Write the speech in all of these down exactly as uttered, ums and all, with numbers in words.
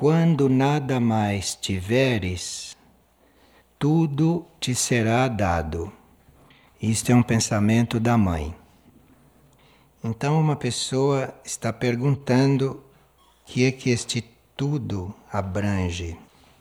quando nada mais tiveres, tudo te será dado. Isto é um pensamento da mãe. Então uma pessoa está perguntando o que é que este tudo abrange.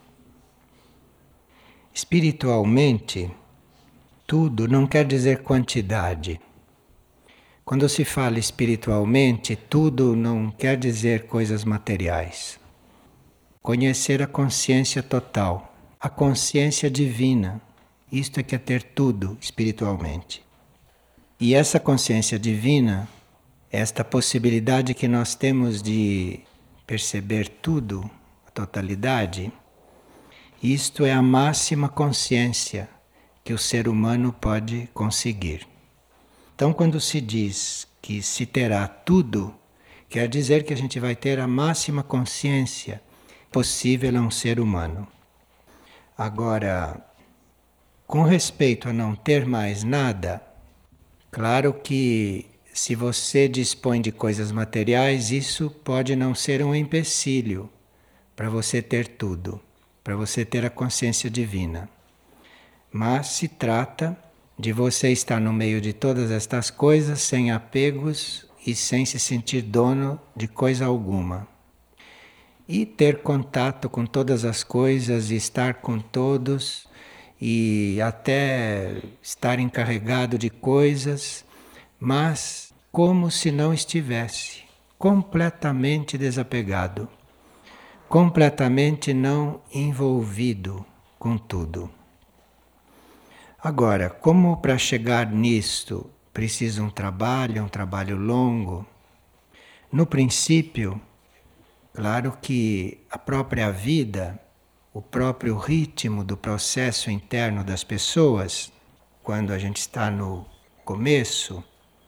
Espiritualmente, tudo não quer dizer quantidade. Quando se fala espiritualmente, tudo não quer dizer coisas materiais. Conhecer a consciência total, a consciência divina, isto é que é ter tudo espiritualmente. E essa consciência divina, esta possibilidade que nós temos de perceber tudo, a totalidade, isto é a máxima consciência que o ser humano pode conseguir. Então, quando se diz que se terá tudo, quer dizer que a gente vai ter a máxima consciência possível a um ser humano. Agora, com respeito a não ter mais nada, claro que se você dispõe de coisas materiais, isso pode não ser um empecilho para você ter tudo, para você ter a consciência divina. Mas se trata de você estar no meio de todas estas coisas sem apegos e sem se sentir dono de coisa alguma. E ter contato com todas as coisas e estar com todos e até estar encarregado de coisas, mas como se não estivesse, completamente desapegado, completamente não envolvido com tudo. Agora, como para chegar nisto precisa um trabalho, um trabalho longo, no princípio, claro que a própria vida, o próprio ritmo do processo interno das pessoas, quando a gente está no começo,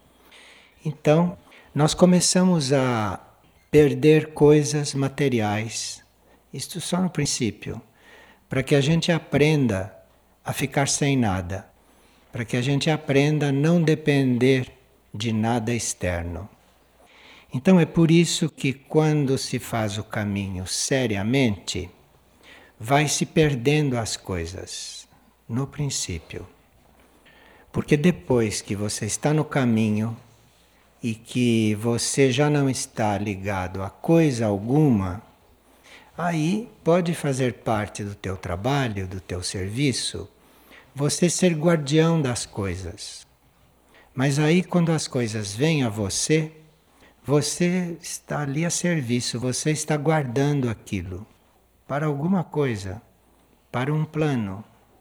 então nós começamos a perder coisas materiais, isto só no princípio, para que a gente aprenda a ficar sem nada, para que a gente aprenda a não depender de nada externo. Então é por isso que quando se faz o caminho seriamente, vai se perdendo as coisas no princípio. Porque depois que você está no caminho e que você já não está ligado a coisa alguma, aí pode fazer parte do teu trabalho, do teu serviço, você ser guardião das coisas. Mas aí quando as coisas vêm a você, você está ali a serviço, você está guardando aquilo para alguma coisa, para um plano.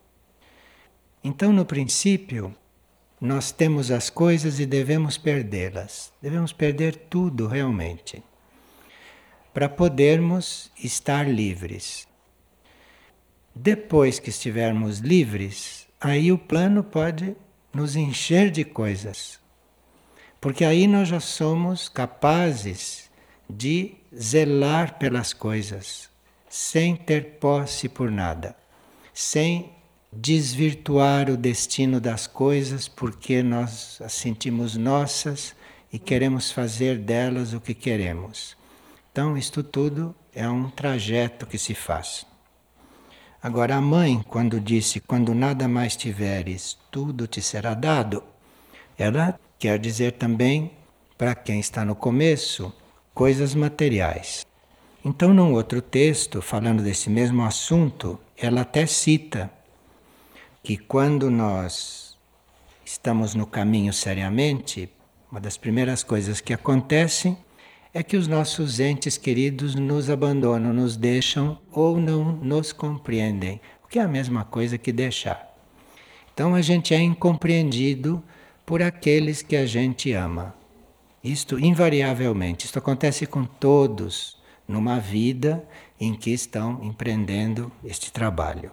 Então, no princípio, nós temos as coisas e devemos perdê-las. Devemos perder tudo realmente, para podermos estar livres. Depois que estivermos livres, aí o plano pode nos encher de coisas. Porque aí nós já somos capazes de zelar pelas coisas, sem ter posse por nada, sem desvirtuar o destino das coisas porque nós as sentimos nossas e queremos fazer delas o que queremos. Então isto tudo é um trajeto que se faz. Agora a mãe, quando disse, quando nada mais tiveres, tudo te será dado, ela quer dizer também, para quem está no começo, coisas materiais. Então, num outro texto, falando desse mesmo assunto, ela até cita que quando nós estamos no caminho seriamente, uma das primeiras coisas que acontecem é que os nossos entes queridos nos abandonam, nos deixam ou não nos compreendem, o que é a mesma coisa que deixar. Então a gente é incompreendido por aqueles que a gente ama. Isto invariavelmente, isto acontece com todos numa vida em que estão empreendendo este trabalho.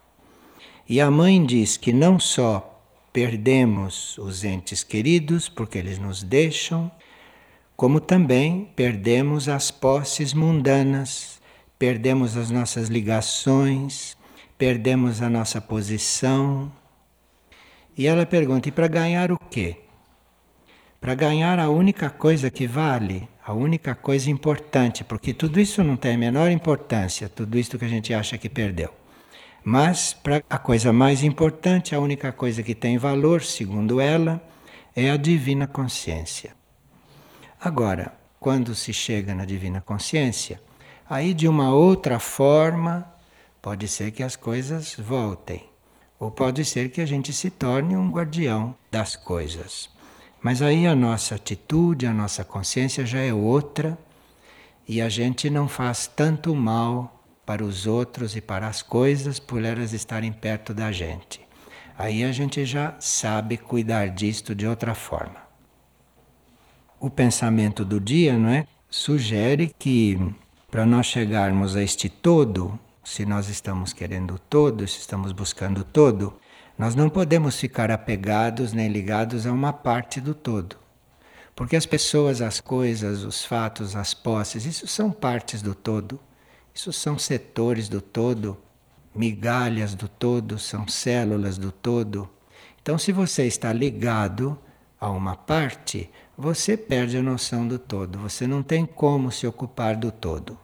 E a mãe diz que não só perdemos os entes queridos porque eles nos deixam, como também perdemos as posses mundanas, perdemos as nossas ligações, perdemos a nossa posição. E ela pergunta, e para ganhar o quê? para ganhar a única coisa que vale, a única coisa importante, porque tudo isso não tem a menor importância, tudo isso que a gente acha que perdeu. Mas para a coisa mais importante, a única coisa que tem valor, segundo ela, é a divina consciência. Agora, quando se chega na divina consciência, aí de uma outra forma, pode ser que as coisas voltem, ou pode ser que a gente se torne um guardião das coisas. Mas aí a nossa atitude, a nossa consciência já é outra, e a gente não faz tanto mal para os outros e para as coisas por elas estarem perto da gente. Aí a gente já sabe cuidar disto de outra forma. O pensamento do dia, não é? Sugere que para nós chegarmos a este todo, se nós estamos querendo o todo, se estamos buscando o todo, nós não podemos ficar apegados nem ligados a uma parte do todo. Porque as pessoas, as coisas, os fatos, as posses, isso são partes do todo. Isso são setores do todo, migalhas do todo, são células do todo. Então, se você está ligado a uma parte, você perde a noção do todo. Você não tem como se ocupar do todo.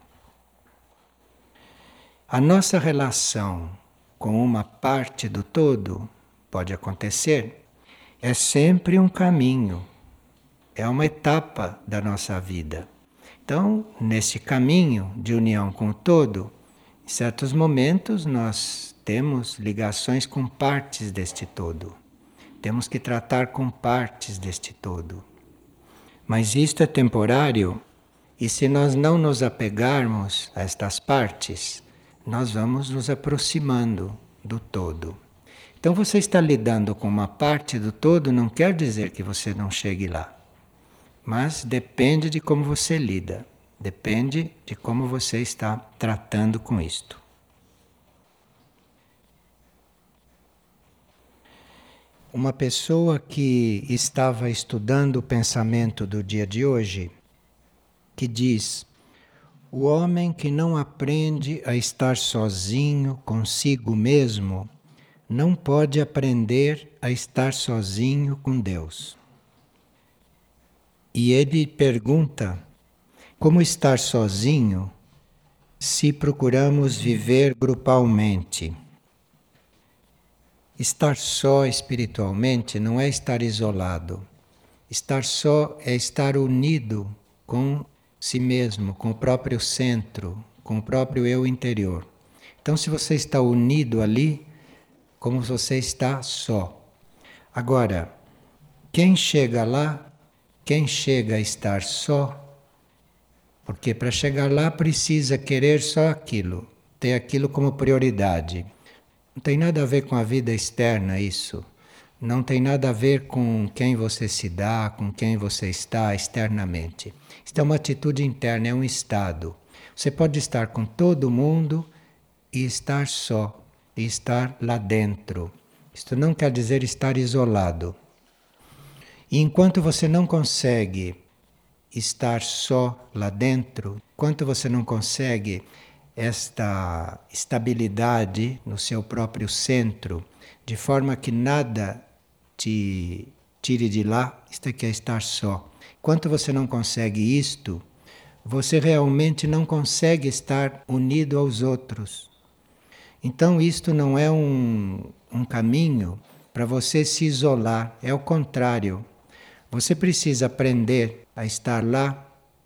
A nossa relação com uma parte do todo, pode acontecer, é sempre um caminho, é uma etapa da nossa vida. Então, nesse caminho de união com o todo, em certos momentos nós temos ligações com partes deste todo. Temos que tratar com partes deste todo. Mas isto é temporário, e se nós não nos apegarmos a estas partes, nós vamos nos aproximando do todo. Então você está lidando com uma parte do todo, não quer dizer que você não chegue lá. Mas depende de como você lida, depende de como você está tratando com isto. Uma pessoa que estava estudando o pensamento do dia de hoje, que diz: o homem que não aprende a estar sozinho consigo mesmo, não pode aprender a estar sozinho com Deus. E ele pergunta: como estar sozinho se procuramos viver grupalmente? Estar só espiritualmente não é estar isolado. Estar só é estar unido com si mesmo, com o próprio centro, com o próprio eu interior. Então, se você está unido ali, como você está só. Agora, quem chega lá, quem chega a estar só, porque para chegar lá precisa querer só aquilo, ter aquilo como prioridade. Não tem nada a ver com a vida externa isso. Não tem nada a ver com quem você se dá, com quem você está externamente. Isto é uma atitude interna, é um estado. Você pode estar com todo mundo e estar só, e estar lá dentro. Isto não quer dizer estar isolado. E enquanto você não consegue estar só lá dentro, enquanto você não consegue esta estabilidade no seu próprio centro, de forma que nada te tire de lá, isto é que é estar só. Enquanto você não consegue isto, você realmente não consegue estar unido aos outros. Então isto não é um, um caminho para você se isolar, é o contrário. Você precisa aprender a estar lá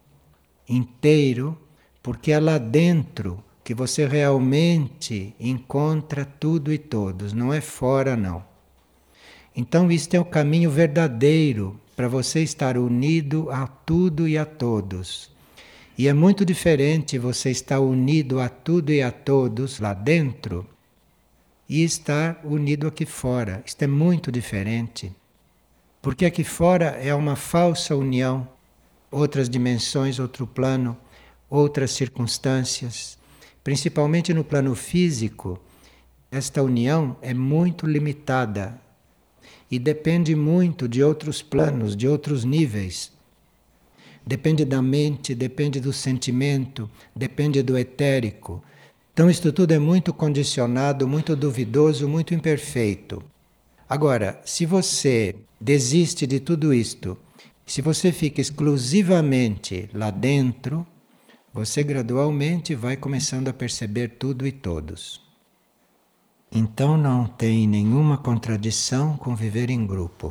inteiro, porque é lá dentro que você realmente encontra tudo e todos, não é fora não. Então isto é o caminho verdadeiro para você estar unido a tudo e a todos. E é muito diferente você estar unido a tudo e a todos lá dentro e estar unido aqui fora. Isto é muito diferente. Porque aqui fora é uma falsa união, outras dimensões, outro plano, outras circunstâncias. Principalmente no plano físico, esta união é muito limitada e depende muito de outros planos, de outros níveis. Depende da mente, depende do sentimento, depende do etérico. Então isto tudo é muito condicionado, muito duvidoso, muito imperfeito. Agora, se você desiste de tudo isto Se você fica exclusivamente lá dentro, você gradualmente vai começando a perceber tudo e todos. Então não tem nenhuma contradição com viver em grupo.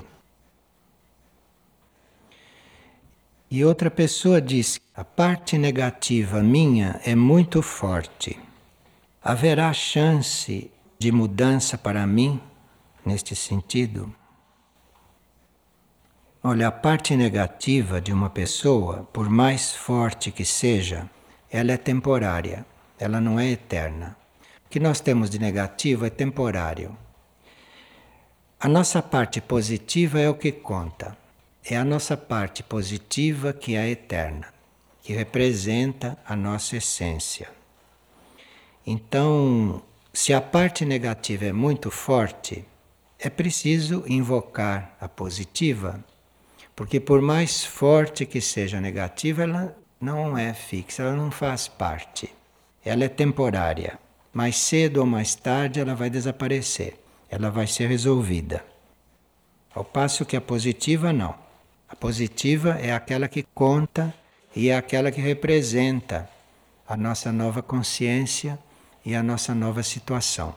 E outra pessoa diz: a parte negativa minha é muito forte. Haverá chance de mudança para mim neste sentido? Olha, a parte negativa de uma pessoa, por mais forte que seja, ela é temporária, ela não é eterna. O que nós temos de negativo é temporário. A nossa parte positiva é o que conta. É a nossa parte positiva que é eterna, que representa a nossa essência. Então, se a parte negativa é muito forte, é preciso invocar a positiva, porque por mais forte que seja a negativa, ela não é fixa, ela não faz parte. Ela é temporária. Mais cedo ou mais tarde ela vai desaparecer, ela vai ser resolvida. Ao passo que a positiva não. A positiva é aquela que conta e é aquela que representa a nossa nova consciência e a nossa nova situação.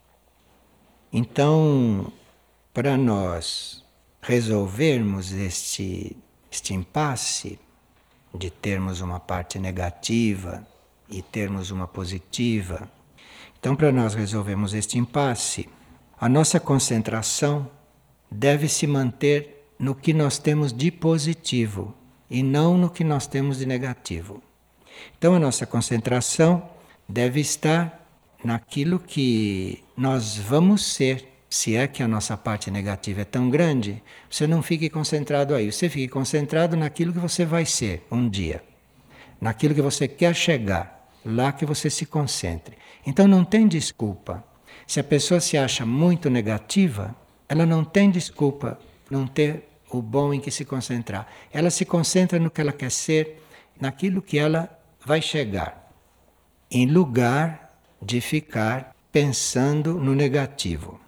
Então, para nós resolvermos este, este impasse de termos uma parte negativa e termos uma positiva, então, para nós resolvermos este impasse, a nossa concentração deve se manter no que nós temos de positivo e não no que nós temos de negativo. Então, a nossa concentração deve estar naquilo que nós vamos ser. Se é que a nossa parte negativa é tão grande, você não fique concentrado aí, você fique concentrado naquilo que você vai ser um dia, naquilo que você quer chegar. Lá que você se concentre. Então não tem desculpa. Se a pessoa se acha muito negativa, ela não tem desculpa não ter o bom em que se concentrar. Ela se concentra no que ela quer ser, naquilo que ela vai chegar, em lugar de ficar pensando no negativo.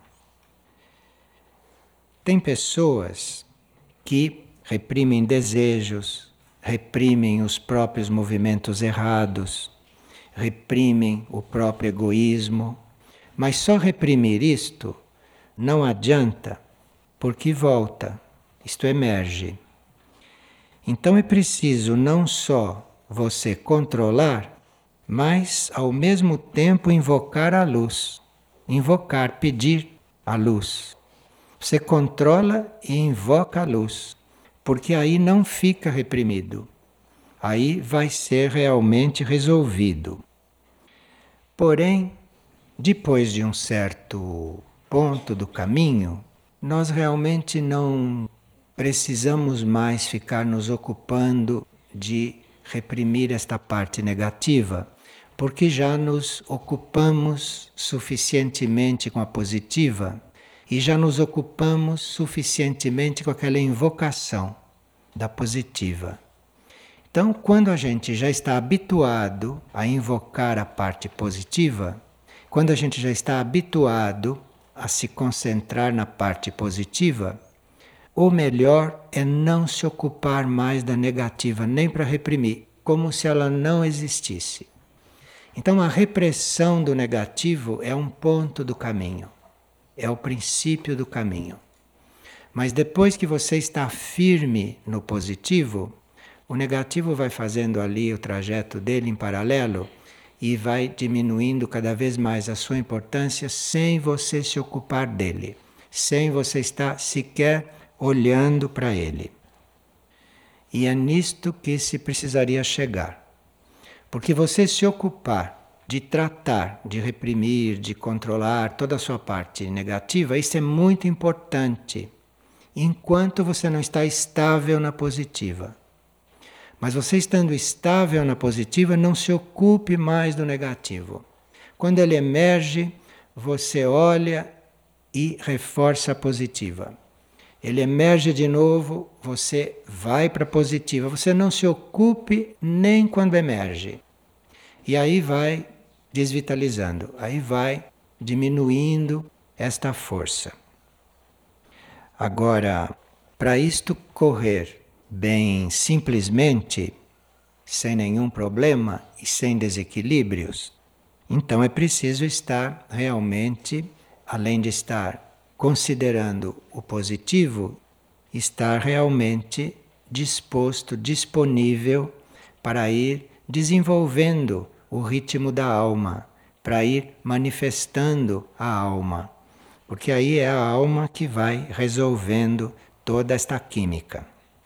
Tem pessoas que reprimem desejos, reprimem os próprios movimentos errados, reprimem o próprio egoísmo, mas só reprimir isto não adianta, porque volta, isto emerge. Então é preciso não só você controlar, mas ao mesmo tempo invocar a luz, invocar, pedir a luz. Você controla e invoca a luz, porque aí não fica reprimido, aí vai ser realmente resolvido. Porém, depois de um certo ponto do caminho, nós realmente não precisamos mais ficar nos ocupando de reprimir esta parte negativa, porque já nos ocupamos suficientemente com a positiva e já nos ocupamos suficientemente com aquela invocação da positiva. Então, quando a gente já está habituado a invocar a parte positiva, quando a gente já está habituado a se concentrar na parte positiva, o melhor é não se ocupar mais da negativa, nem para reprimir, como se ela não existisse. Então, a repressão do negativo é um ponto do caminho, é o princípio do caminho. Mas depois que você está firme no positivo, o negativo vai fazendo ali o trajeto dele em paralelo e vai diminuindo cada vez mais a sua importância sem você se ocupar dele, sem você estar sequer olhando para ele. E é nisto que se precisaria chegar. Porque você se ocupar de tratar, de reprimir, de controlar toda a sua parte negativa, isso é muito importante, enquanto você não está estável na positiva. Mas você estando estável na positiva, não se ocupe mais do negativo. Quando ele emerge, você olha e reforça a positiva. Ele emerge de novo, você vai para a positiva. Você não se ocupe nem quando emerge. E aí vai desvitalizando, aí vai diminuindo esta força. Agora, para isto correr bem simplesmente, sem nenhum problema e sem desequilíbrios, então é preciso estar realmente, além de estar considerando o positivo, estar realmente disposto, disponível para ir desenvolvendo o ritmo da alma, para ir manifestando a alma, porque aí é a alma que vai resolvendo toda esta química.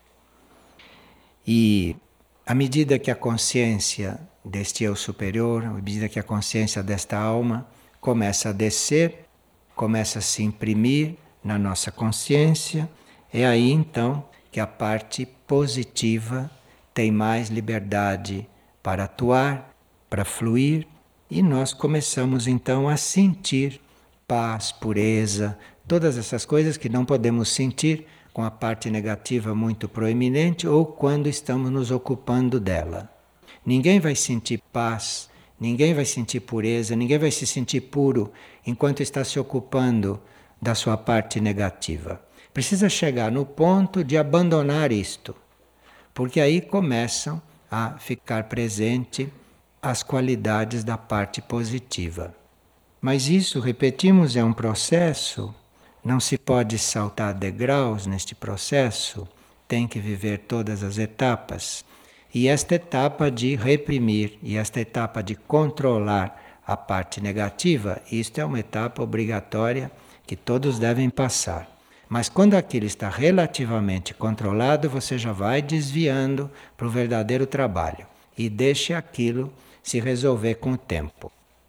E à medida que a consciência deste eu superior, à medida que a consciência desta alma começa a descer, começa a se imprimir na nossa consciência, é aí então que a parte positiva tem mais liberdade para atuar, para fluir, e nós começamos então a sentir paz, pureza, todas essas coisas que não podemos sentir com a parte negativa muito proeminente ou quando estamos nos ocupando dela. Ninguém vai sentir paz, ninguém vai sentir pureza, ninguém vai se sentir puro enquanto está se ocupando da sua parte negativa. Precisa chegar no ponto de abandonar isto, porque aí começam a ficar presente as qualidades da parte positiva. Mas isso, repetimos, é um processo, não se pode saltar degraus neste processo, tem que viver todas as etapas. E esta etapa de reprimir e esta etapa de controlar a parte negativa, isto é uma etapa obrigatória que todos devem passar. Mas quando aquilo está relativamente controlado, você já vai desviando para o verdadeiro trabalho e deixe aquilo se resolver com o tempo.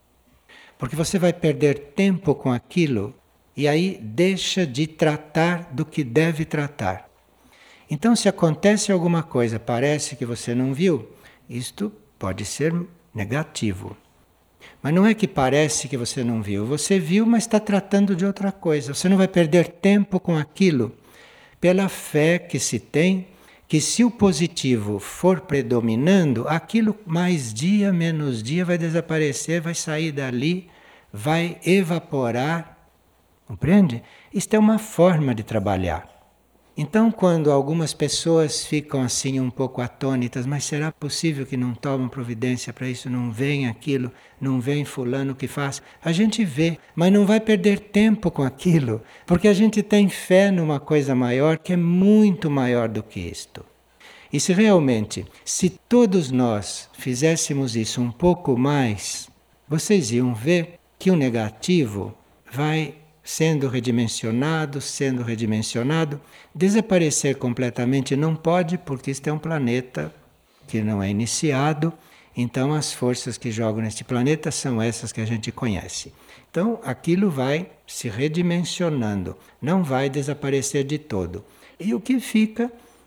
Porque você vai perder tempo com aquilo e aí deixa de tratar do que deve tratar. Então, se acontece alguma coisa, parece que você não viu, isto pode ser negativo. Mas não é que parece que você não viu, você viu, mas está tratando de outra coisa. Você não vai perder tempo com aquilo pela fé que se tem, que se o positivo for predominando, aquilo mais dia, menos dia vai desaparecer, vai sair dali, vai evaporar. Compreende? Isto é uma forma de trabalhar. Então, quando algumas pessoas ficam assim um pouco atônitas, mas será possível que não tomam providência para isso? Não vem aquilo, não vem fulano que faz? A gente vê, mas não vai perder tempo com aquilo, porque a gente tem fé numa coisa maior que é muito maior do que isto. E se realmente, se todos nós fizéssemos isso um pouco mais, vocês iam ver que o negativo vai sendo redimensionado, sendo redimensionado, desaparecer completamente não pode, porque este é um planeta que não é iniciado, então as forças que jogam neste planeta são essas que a gente conhece. Então aquilo vai se redimensionando, não vai desaparecer de todo. E o que fica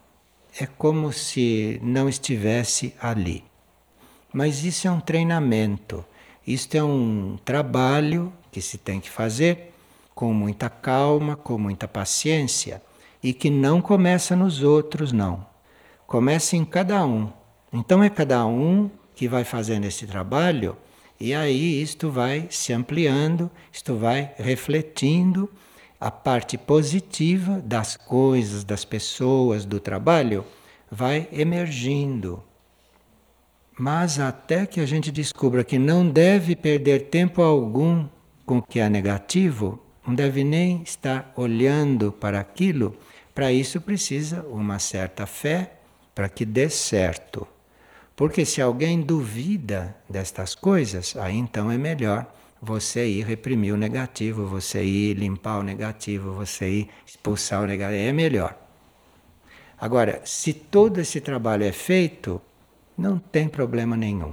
é como se não estivesse ali. Mas isso é um treinamento, isto é um trabalho que se tem que fazer com muita calma, com muita paciência, e que não começa nos outros, não. Começa em cada um. Então é cada um que vai fazendo esse trabalho, e aí isto vai se ampliando, isto vai refletindo a parte positiva das coisas, das pessoas, do trabalho, vai emergindo. Mas até que a gente descubra que não deve perder tempo algum com o que é negativo, não deve nem estar olhando para aquilo. Para isso precisa uma certa fé para que dê certo. Porque se alguém duvida destas coisas, aí então é melhor você ir reprimir o negativo, você ir limpar o negativo, você ir expulsar o negativo, é melhor. Agora, se todo esse trabalho é feito, não tem problema nenhum.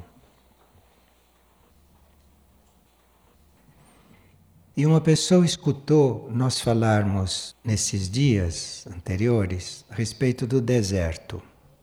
E uma pessoa escutou nós falarmos nesses dias anteriores a respeito do deserto.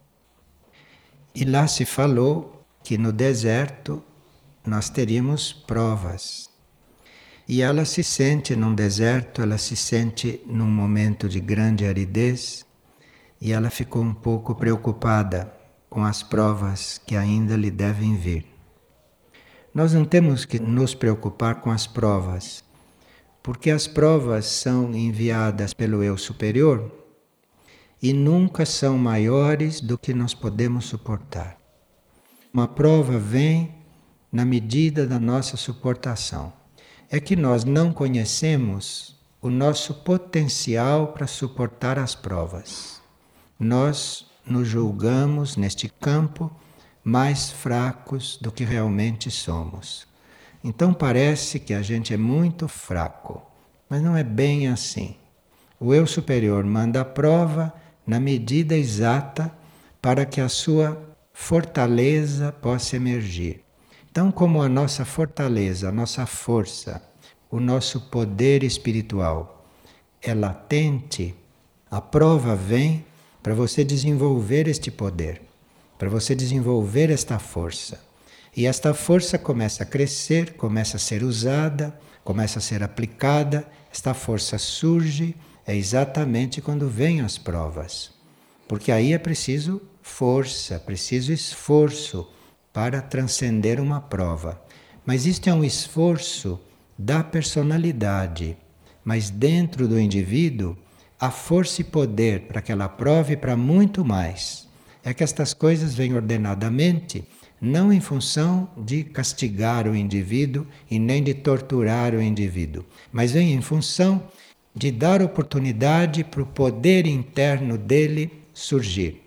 E lá se falou que no deserto nós teríamos provas. E ela se sente num deserto, ela se sente num momento de grande aridez, e ela ficou um pouco preocupada com as provas que ainda lhe devem vir. Nós não temos que nos preocupar com as provas, porque as provas são enviadas pelo eu superior e nunca são maiores do que nós podemos suportar. Uma prova vem na medida da nossa suportação. É que nós não conhecemos o nosso potencial para suportar as provas. Nós nos julgamos neste campo mais fracos do que realmente somos. Então parece que a gente é muito fraco, mas não é bem assim. O eu superior manda a prova na medida exata para que a sua fortaleza possa emergir. Então, como a nossa fortaleza, a nossa força, o nosso poder espiritual é latente, a prova vem para você desenvolver este poder, para você desenvolver esta força. E esta força começa a crescer, começa a ser usada, começa a ser aplicada, esta força surge, é exatamente quando vêm as provas. Porque aí é preciso força, preciso esforço para transcender uma prova. Mas isto é um esforço da personalidade. Mas dentro do indivíduo, há força e poder para aquela prova e para muito mais. É que estas coisas vêm ordenadamente, não em função de castigar o indivíduo e nem de torturar o indivíduo, mas vem em função de dar oportunidade para o poder interno dele surgir.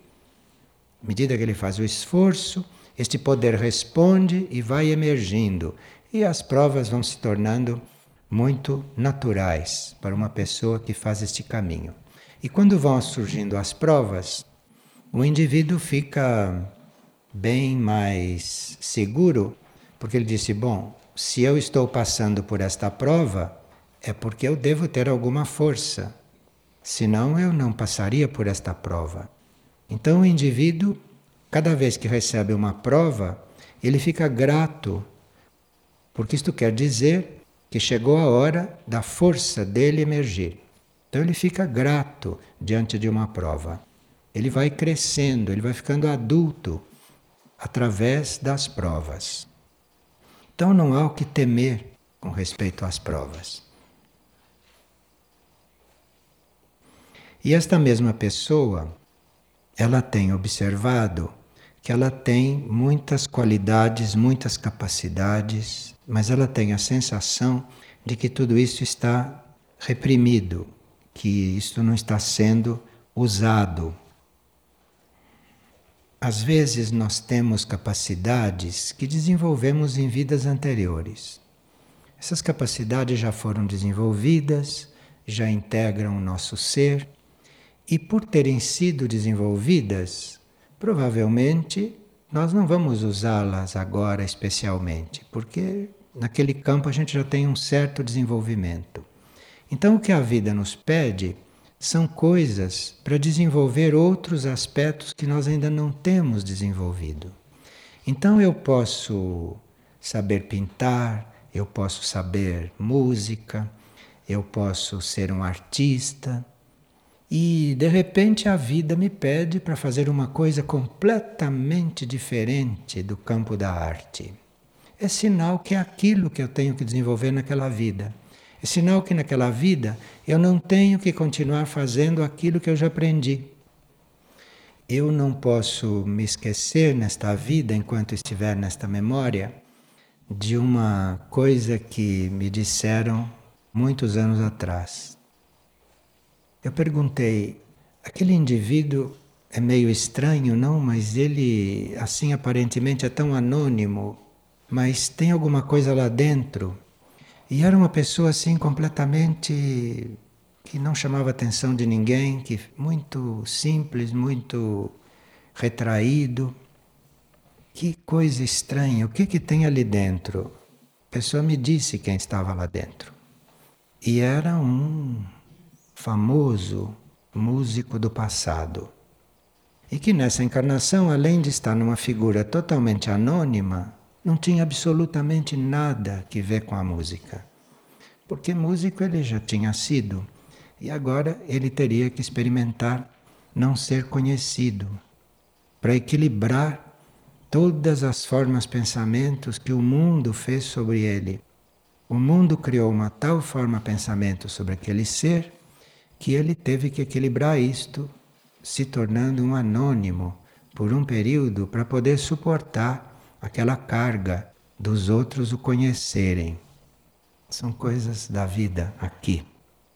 À medida que ele faz o esforço, este poder responde e vai emergindo, e as provas vão se tornando muito naturais para uma pessoa que faz este caminho. E quando vão surgindo as provas, o indivíduo fica bem mais seguro, porque ele disse, bom, se eu estou passando por esta prova, é porque eu devo ter alguma força, senão eu não passaria por esta prova. Então o indivíduo, cada vez que recebe uma prova, ele fica grato, porque isto quer dizer que chegou a hora da força dele emergir. Então ele fica grato diante de uma prova. Ele vai crescendo, ele vai ficando adulto através das provas. Então não há o que temer com respeito às provas. E esta mesma pessoa, ela tem observado que ela tem muitas qualidades, muitas capacidades, mas ela tem a sensação de que tudo isso está reprimido, que isto não está sendo usado. Às vezes nós temos capacidades que desenvolvemos em vidas anteriores. Essas capacidades já foram desenvolvidas, já integram o nosso ser, e por terem sido desenvolvidas, provavelmente nós não vamos usá-las agora especialmente, porque naquele campo a gente já tem um certo desenvolvimento. Então o que a vida nos pede são coisas para desenvolver outros aspectos que nós ainda não temos desenvolvido. Então eu posso saber pintar, eu posso saber música, eu posso ser um artista, e de repente a vida me pede para fazer uma coisa completamente diferente do campo da arte. É sinal que é aquilo que eu tenho que desenvolver naquela vida. É sinal que naquela vida eu não tenho que continuar fazendo aquilo que eu já aprendi. Eu não posso me esquecer nesta vida, enquanto estiver nesta memória, de uma coisa que me disseram muitos anos atrás. Eu perguntei, aquele indivíduo é meio estranho, não? Mas ele, assim, aparentemente é tão anônimo, mas tem alguma coisa lá dentro. E era uma pessoa assim completamente que não chamava a atenção de ninguém, que muito simples, muito retraído. Que coisa estranha, o que que tem ali dentro? A pessoa me disse quem estava lá dentro. E era um famoso músico do passado. E que nessa encarnação, além de estar numa figura totalmente anônima, não tinha absolutamente nada que ver com a música. Porque músico ele já tinha sido, e agora ele teria que experimentar não ser conhecido, para equilibrar todas as formas, pensamentos que o mundo fez sobre ele. O mundo criou uma tal forma pensamento sobre aquele ser, que ele teve que equilibrar isto se tornando um anônimo por um período para poder suportar aquela carga dos outros o conhecerem. São coisas da vida aqui.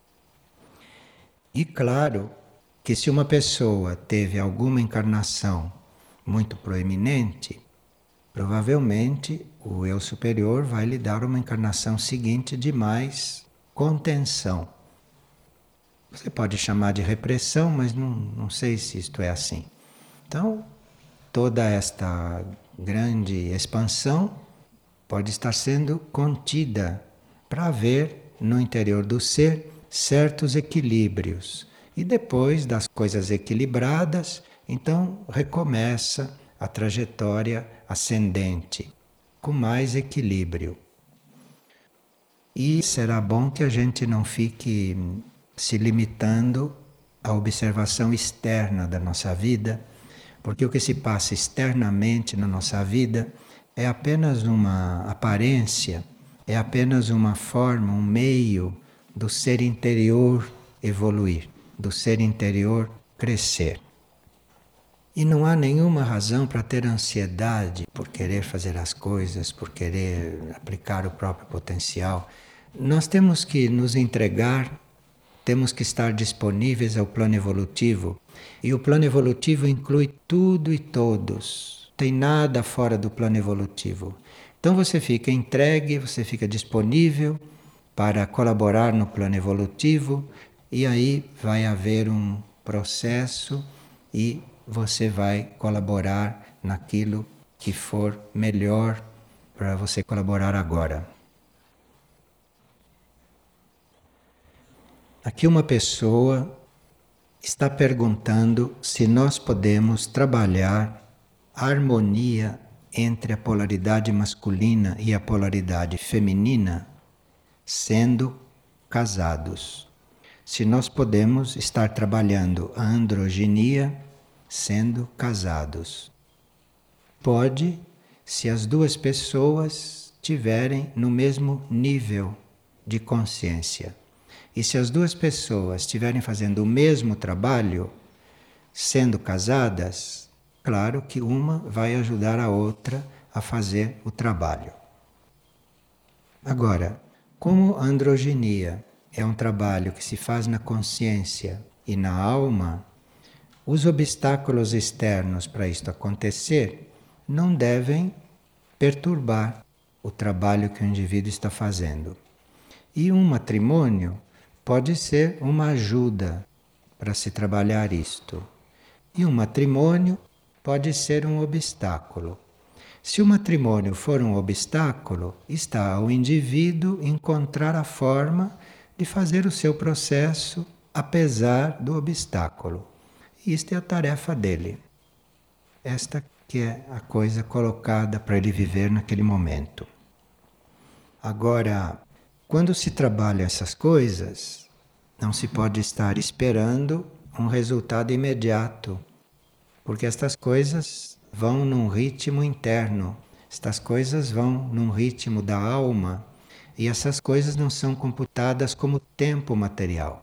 E claro que se uma pessoa teve alguma encarnação muito proeminente, provavelmente o eu superior vai lhe dar uma encarnação seguinte de mais contenção. Você pode chamar de repressão, mas não, não sei se isto é assim. Então, toda esta grande expansão pode estar sendo contida para haver no interior do ser certos equilíbrios. E depois das coisas equilibradas, então recomeça a trajetória ascendente, com mais equilíbrio. E será bom que a gente não fique se limitando à observação externa da nossa vida, porque o que se passa externamente na nossa vida é apenas uma aparência, é apenas uma forma, um meio do ser interior evoluir, do ser interior crescer. E não há nenhuma razão para ter ansiedade por querer fazer as coisas, por querer aplicar o próprio potencial. Nós temos que nos entregar, temos que estar disponíveis ao plano evolutivo. E o plano evolutivo inclui tudo e todos. Tem nada fora do plano evolutivo. Então você fica entregue, você fica disponível para colaborar no plano evolutivo, e aí vai haver um processo e você vai colaborar naquilo que for melhor para você colaborar agora. Aqui uma pessoa está perguntando se nós podemos trabalhar a harmonia entre a polaridade masculina e a polaridade feminina sendo casados. Se nós podemos estar trabalhando a androginia sendo casados. Pode, se as duas pessoas tiverem no mesmo nível de consciência. E se as duas pessoas estiverem fazendo o mesmo trabalho, sendo casadas, claro que uma vai ajudar a outra a fazer o trabalho. Agora, como a androginia é um trabalho que se faz na consciência e na alma, os obstáculos externos para isto acontecer não devem perturbar o trabalho que o indivíduo está fazendo. E um matrimônio pode ser uma ajuda para se trabalhar isto. E um matrimônio pode ser um obstáculo. Se o matrimônio for um obstáculo, está ao indivíduo encontrar a forma de fazer o seu processo apesar do obstáculo. Isto é a tarefa dele. Esta que é a coisa colocada para ele viver naquele momento. Agora, quando se trabalha essas coisas, não se pode estar esperando um resultado imediato, porque estas coisas vão num ritmo interno, estas coisas vão num ritmo da alma, e essas coisas não são computadas como tempo material.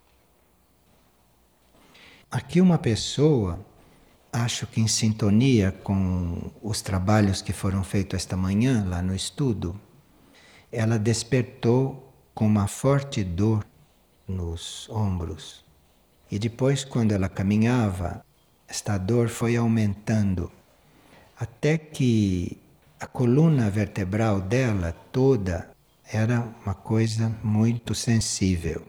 Aqui uma pessoa, acho que em sintonia com os trabalhos que foram feitos esta manhã lá no estudo, ela despertou com uma forte dor nos ombros. E depois, quando ela caminhava, esta dor foi aumentando, até que a coluna vertebral dela toda era uma coisa muito sensível.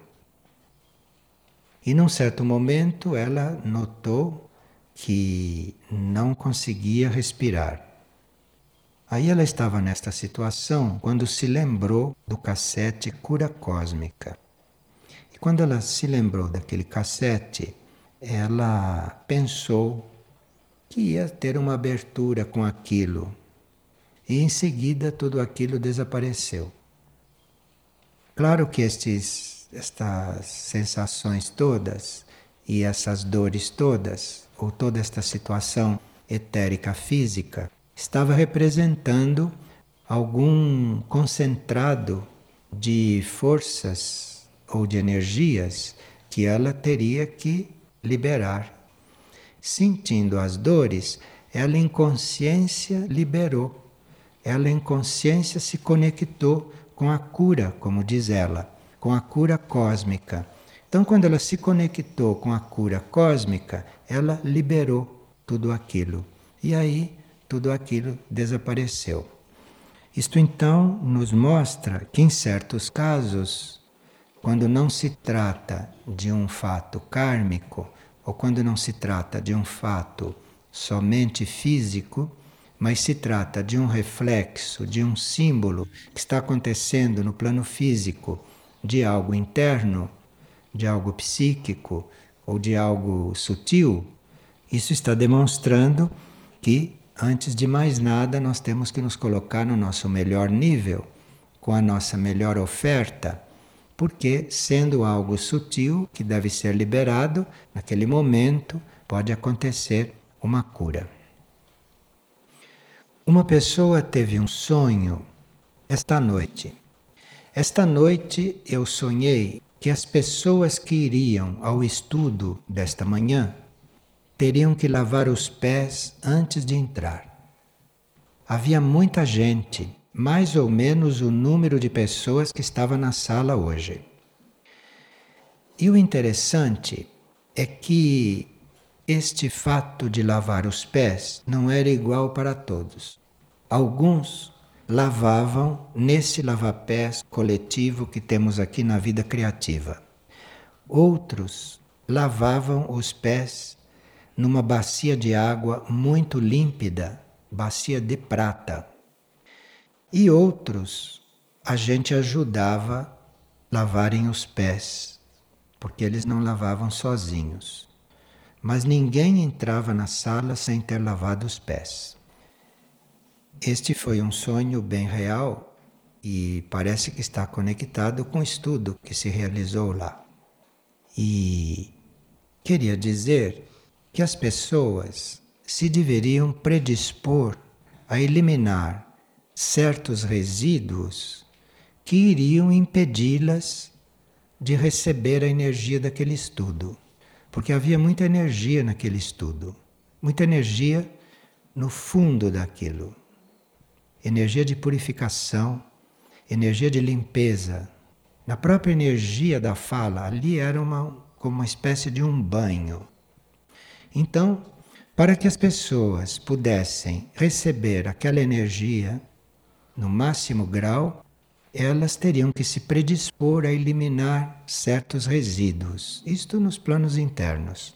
E num certo momento ela notou que não conseguia respirar. Aí ela estava nesta situação quando se lembrou do cassete Cura Cósmica. E quando ela se lembrou daquele cassete, ela pensou que ia ter uma abertura com aquilo. E em seguida tudo aquilo desapareceu. Claro que estes, estas sensações todas e essas dores todas, ou toda esta situação etérica física, estava representando algum concentrado de forças ou de energias que ela teria que liberar. sentindo as dores, ela em consciência liberou. Ela em consciência se conectou com a cura, como diz ela, com a cura cósmica. Então, quando ela se conectou com a cura cósmica, ela liberou tudo aquilo. E aí, tudo aquilo desapareceu. Isto então nos mostra que em certos casos, quando não se trata de um fato kármico, ou quando não se trata de um fato somente físico, mas se trata de um reflexo, de um símbolo que está acontecendo no plano físico, de algo interno, de algo psíquico ou de algo sutil, isso está demonstrando que, antes de mais nada, nós temos que nos colocar no nosso melhor nível, com a nossa melhor oferta, porque, sendo algo sutil que deve ser liberado, naquele momento pode acontecer uma cura. Uma pessoa teve um sonho esta noite. Esta noite eu sonhei que as pessoas que iriam ao estudo desta manhã teriam que lavar os pés antes de entrar. Havia muita gente, mais ou menos o número de pessoas que estava na sala hoje. E o interessante é que este fato de lavar os pés não era igual para todos. Alguns lavavam nesse lava-pés coletivo que temos aqui na vida criativa. Outros lavavam os pés numa bacia de água muito límpida, bacia de prata. E outros a gente ajudava a lavarem os pés, porque eles não lavavam sozinhos. Mas ninguém entrava na sala sem ter lavado os pés. Este foi um sonho bem real e parece que está conectado com o estudo que se realizou lá. E queria dizer que as pessoas se deveriam predispor a eliminar certos resíduos que iriam impedi-las de receber a energia daquele estudo. Porque havia muita energia naquele estudo, muita energia no fundo daquilo. Energia de purificação, energia de limpeza. Na própria energia da fala, ali era uma, como uma espécie de um banho. Então, para que as pessoas pudessem receber aquela energia no máximo grau, elas teriam que se predispor a eliminar certos resíduos. Isto nos planos internos.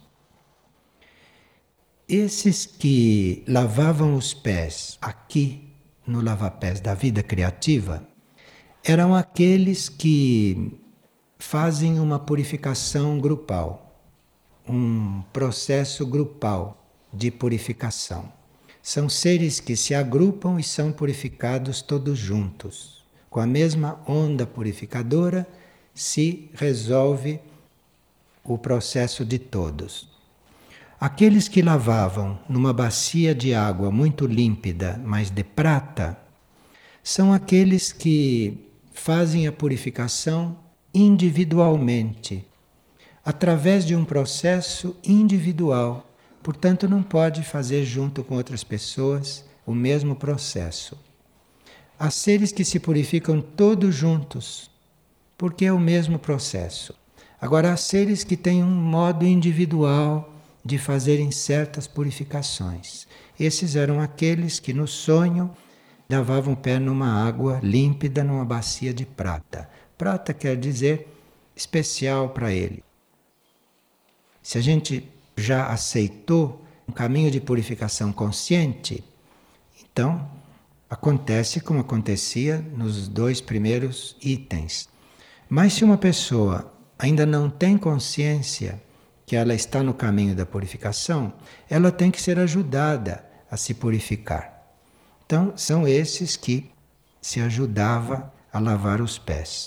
Esses que lavavam os pés aqui, no lava-pés da vida criativa, eram aqueles que fazem uma purificação grupal, um processo grupal de purificação. São seres que se agrupam e são purificados todos juntos. Com a mesma onda purificadora se resolve o processo de todos. Aqueles que lavavam numa bacia de água muito límpida, mas de prata, são aqueles que fazem a purificação individualmente, através de um processo individual. Portanto, não pode fazer junto com outras pessoas o mesmo processo. Há seres que se purificam todos juntos, porque é o mesmo processo. Agora, há seres que têm um modo individual de fazerem certas purificações. Esses eram aqueles que no sonho lavavam o pé numa água límpida, numa bacia de prata. Prata quer dizer especial para ele. Se a gente já aceitou um caminho de purificação consciente, então acontece como acontecia nos dois primeiros itens. Mas se uma pessoa ainda não tem consciência que ela está no caminho da purificação, ela tem que ser ajudada a se purificar. Então, são esses que se ajudava a lavar os pés.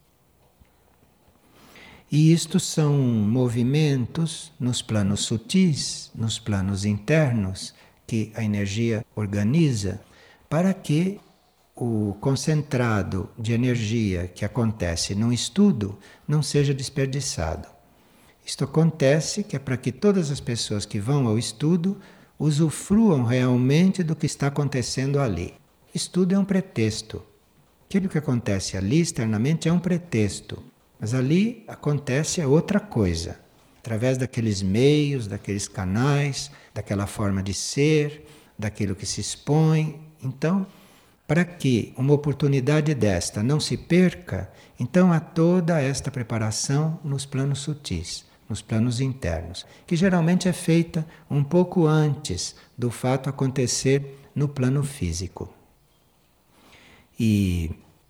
E isto são movimentos nos planos sutis, nos planos internos, que a energia organiza para que o concentrado de energia que acontece num estudo não seja desperdiçado. Isto acontece que é para que todas as pessoas que vão ao estudo usufruam realmente do que está acontecendo ali. Estudo é um pretexto. Aquilo que acontece ali externamente é um pretexto, mas ali acontece outra coisa, através daqueles meios, daqueles canais, daquela forma de ser, daquilo que se expõe. Então, para que uma oportunidade desta não se perca, então há toda esta preparação nos planos sutis, nos planos internos, que geralmente é feita um pouco antes do fato acontecer no plano físico. E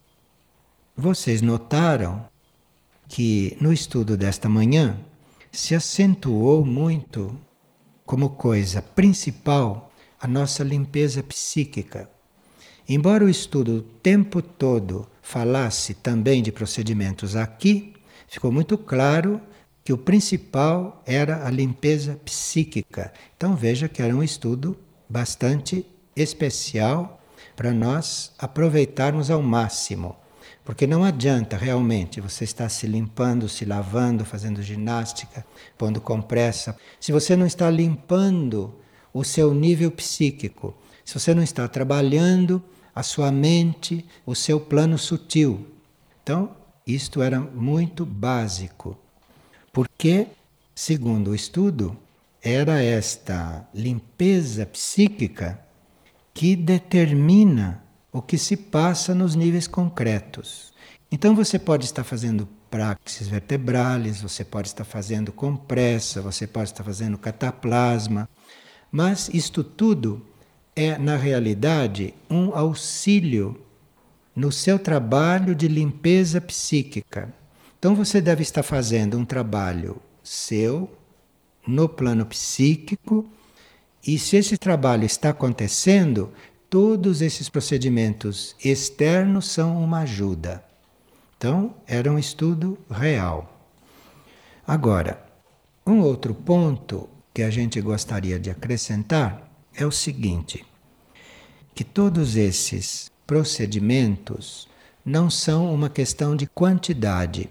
vocês notaram que no estudo desta manhã se acentuou muito como coisa principal a nossa limpeza psíquica. Embora o estudo o tempo todo falasse também de procedimentos aqui, ficou muito claro que o principal era a limpeza psíquica. Então veja que era um estudo bastante especial para nós aproveitarmos ao máximo. Porque não adianta realmente você estar se limpando, se lavando, fazendo ginástica, pondo compressa. Se você não está limpando o seu nível psíquico, se você não está trabalhando a sua mente, o seu plano sutil. Então, isto era muito básico. Porque, segundo o estudo, era esta limpeza psíquica que determina o que se passa nos níveis concretos. Então você pode estar fazendo praxis vertebrales, você pode estar fazendo compressa, você pode estar fazendo cataplasma, mas isto tudo é, na realidade, um auxílio no seu trabalho de limpeza psíquica. Então você deve estar fazendo um trabalho seu, no plano psíquico, e se esse trabalho está acontecendo, todos esses procedimentos externos são uma ajuda. Então, era um estudo real. Agora, um outro ponto que a gente gostaria de acrescentar é o seguinte, que todos esses procedimentos não são uma questão de quantidade.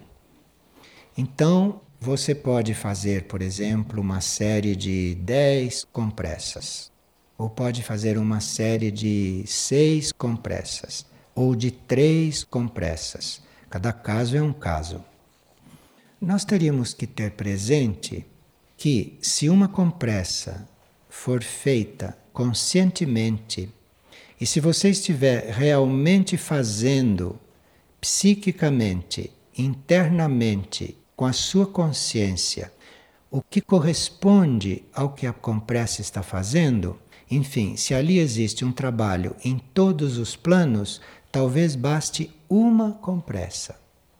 Então, você pode fazer, por exemplo, uma série de dez compressas, ou pode fazer uma série de seis compressas, ou de três compressas. Cada caso é um caso. Nós teríamos que ter presente que, se uma compressa for feita conscientemente, e se você estiver realmente fazendo psiquicamente, internamente, com a sua consciência, o que corresponde ao que a compressa está fazendo, enfim, se ali existe um trabalho em todos os planos, talvez baste uma compressa.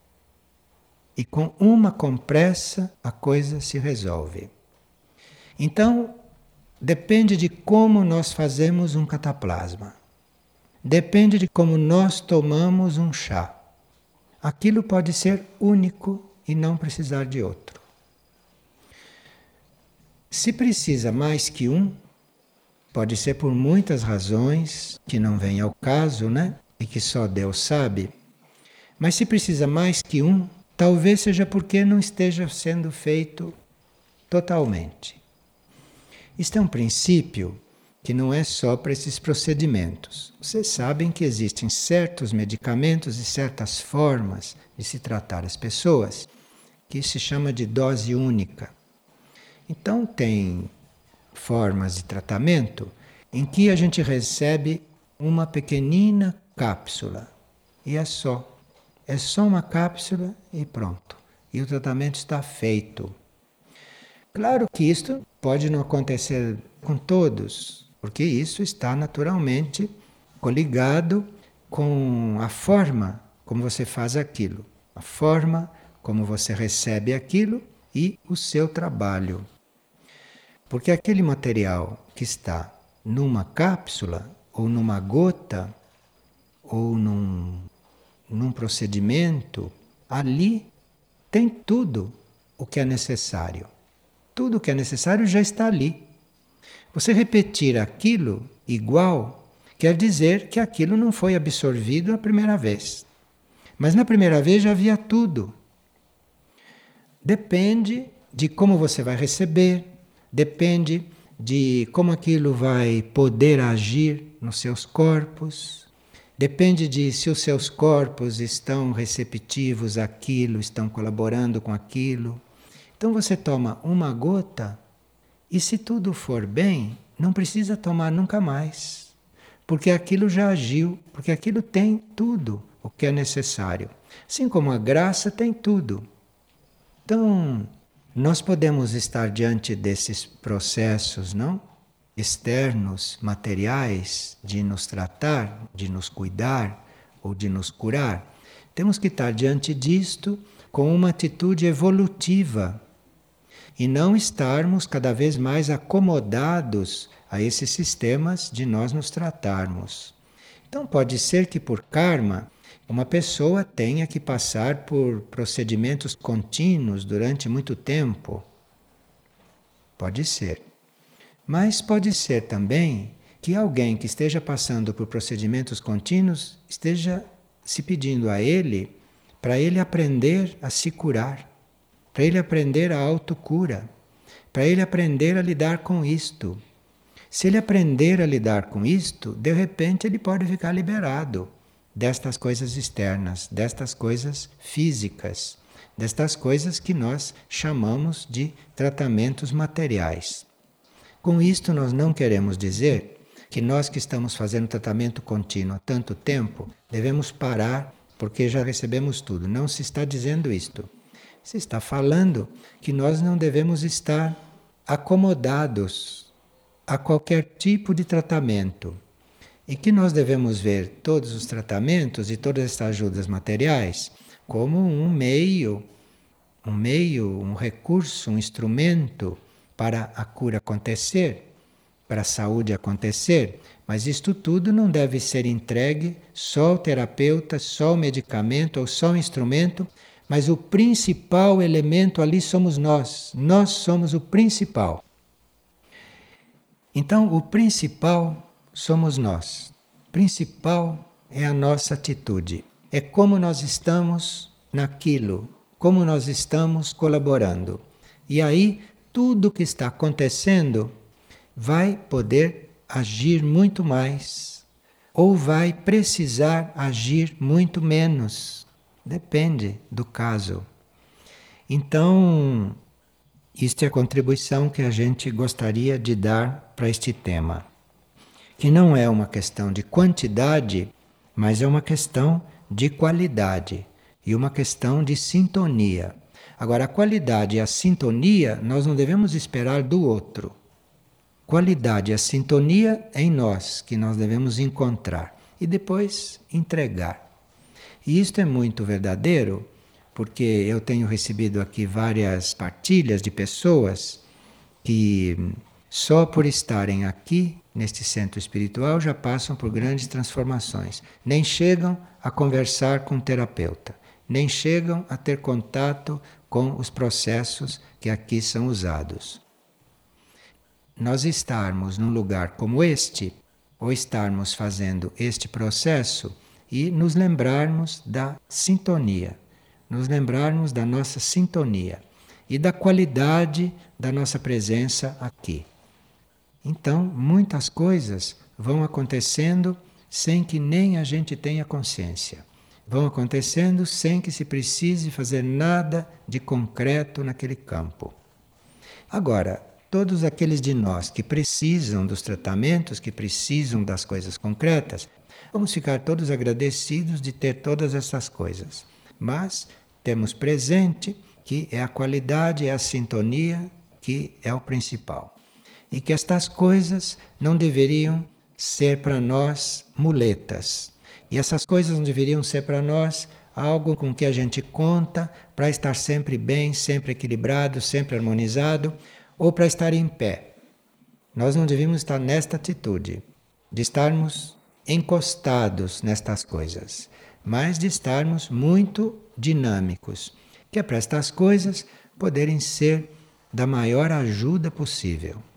E com uma compressa a coisa se resolve. Então, depende de como nós fazemos um cataplasma. Depende de como nós tomamos um chá. Aquilo pode ser único e não precisar de outro. Se precisa mais que um, pode ser por muitas razões que não vêm ao caso, né? E que só Deus sabe. Mas se precisa mais que um, talvez seja porque não esteja sendo feito totalmente. Isto é um princípio que não é só para esses procedimentos. Vocês sabem que existem certos medicamentos e certas formas de se tratar as pessoas que se chama de dose única. Então tem formas de tratamento em que a gente recebe uma pequenina cápsula e é só. É só uma cápsula e pronto. E o tratamento está feito. Claro que isto pode não acontecer com todos, porque isso está naturalmente coligado com a forma como você faz aquilo, a forma como você recebe aquilo e o seu trabalho. Porque aquele material que está numa cápsula, ou numa gota, ou num, num procedimento, ali tem tudo o que é necessário. Tudo o que é necessário já está ali. Você repetir aquilo igual, quer dizer que aquilo não foi absorvido a primeira vez. Mas na primeira vez já havia tudo. Depende de como você vai receber, depende de como aquilo vai poder agir nos seus corpos, depende de se os seus corpos estão receptivos àquilo, estão colaborando com aquilo. Então você toma uma gota e, se tudo for bem, não precisa tomar nunca mais, porque aquilo já agiu, porque aquilo tem tudo o que é necessário. Assim como a graça tem tudo. Então, nós podemos estar diante desses processos, não? Externos, materiais, de nos tratar, de nos cuidar ou de nos curar. Temos que estar diante disto com uma atitude evolutiva e não estarmos cada vez mais acomodados a esses sistemas de nós nos tratarmos. Então pode ser que por karma uma pessoa tenha que passar por procedimentos contínuos durante muito tempo. Pode ser. Mas pode ser também que alguém que esteja passando por procedimentos contínuos esteja se pedindo a ele para ele aprender a se curar, para ele aprender a autocura, para ele aprender a lidar com isto. Se ele aprender a lidar com isto, de repente ele pode ficar liberado destas coisas externas, destas coisas físicas, destas coisas que nós chamamos de tratamentos materiais. Com isto nós não queremos dizer que nós que estamos fazendo tratamento contínuo há tanto tempo, devemos parar porque já recebemos tudo. Não se está dizendo isto. Se está falando que nós não devemos estar acomodados a qualquer tipo de tratamento e que nós devemos ver todos os tratamentos e todas estas ajudas materiais como um meio, um meio, um recurso, um instrumento para a cura acontecer, para a saúde acontecer, mas isto tudo não deve ser entregue só ao terapeuta, só ao medicamento ou só ao instrumento, mas o principal elemento ali somos nós. Nós somos o principal. Então, o principal somos nós. O principal é a nossa atitude. É como nós estamos naquilo, como nós estamos colaborando. E aí, tudo que está acontecendo vai poder agir muito mais, ou vai precisar agir muito menos. Depende do caso. Então, isto é a contribuição que a gente gostaria de dar para este tema, que não é uma questão de quantidade, mas é uma questão de qualidade e uma questão de sintonia. Agora, a qualidade e a sintonia nós não devemos esperar do outro. Qualidade e a sintonia é em nós que nós devemos encontrar e depois entregar. E isto é muito verdadeiro, porque eu tenho recebido aqui várias partilhas de pessoas que só por estarem aqui, neste centro espiritual, já passam por grandes transformações. Nem chegam a conversar com o terapeuta, nem chegam a ter contato com os processos que aqui são usados. Nós estarmos num lugar como este, ou estarmos fazendo este processo, e nos lembrarmos da sintonia, nos lembrarmos da nossa sintonia e da qualidade da nossa presença aqui. Então, muitas coisas vão acontecendo sem que nem a gente tenha consciência. Vão acontecendo sem que se precise fazer nada de concreto naquele campo. Agora, todos aqueles de nós que precisam dos tratamentos, que precisam das coisas concretas, vamos ficar todos agradecidos de ter todas essas coisas. Mas temos presente que é a qualidade, é a sintonia que é o principal. E que estas coisas não deveriam ser para nós muletas. E essas coisas não deveriam ser para nós algo com que a gente conta para estar sempre bem, sempre equilibrado, sempre harmonizado, ou para estar em pé. Nós não devíamos estar nesta atitude, de estarmos encostados nestas coisas, mas de estarmos muito dinâmicos, que é para estas coisas poderem ser da maior ajuda possível.